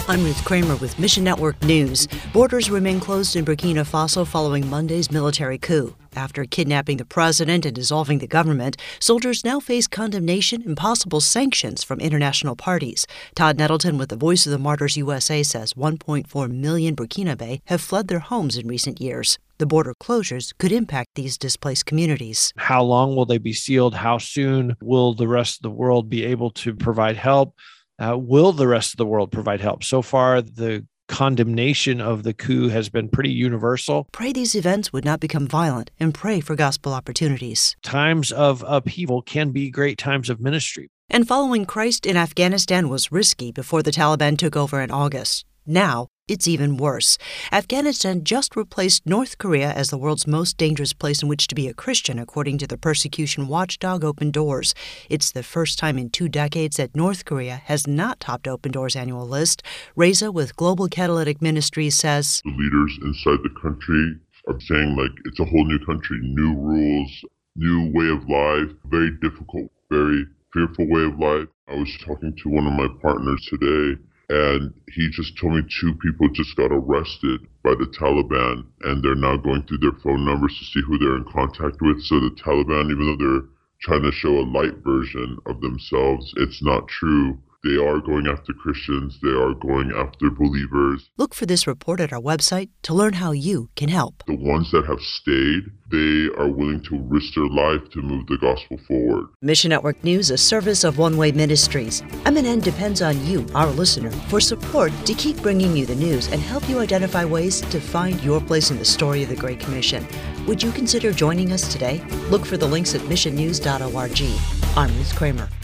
I'm Ruth Kramer with Mission Network News. Borders remain closed in Burkina Faso following Monday's military coup. After kidnapping the president and dissolving the government, soldiers now face condemnation and possible sanctions from international parties. Todd Nettleton with the Voice of the Martyrs USA says 1.4 million Burkinabe have fled their homes in recent years. The border closures could impact these displaced communities. How long will they be sealed? How soon will the rest of the world be able to provide help? Will the rest of the world provide help? So far, the condemnation of the coup has been pretty universal. Pray these events would not become violent and pray for gospel opportunities. Times of upheaval can be great times of ministry. And following Christ in Afghanistan was risky before the Taliban took over in August. Now, it's even worse. Afghanistan just replaced North Korea as the world's most dangerous place in which to be a Christian, according to the persecution watchdog Open Doors. It's the first time in 2 decades that North Korea has not topped Open Doors' annual list. Reza with Global Catalytic Ministries says, the leaders inside the country are saying, it's a whole new country, new rules, new way of life, very difficult, very fearful way of life. I was talking to one of my partners today, and he just told me 2 people just got arrested by the Taliban, and they're now going through their phone numbers to see who they're in contact with. So the Taliban, even though they're trying to show a light version of themselves, it's not true. They are going after Christians. They are going after believers. Look for this report at our website to learn how you can help. The ones that have stayed, they are willing to risk their life to move the gospel forward. Mission Network News, a service of One Way Ministries. MNN depends on you, our listener, for support to keep bringing you the news and help you identify ways to find your place in the story of the Great Commission. Would you consider joining us today? Look for the links at missionnews.org. I'm Ruth Kramer.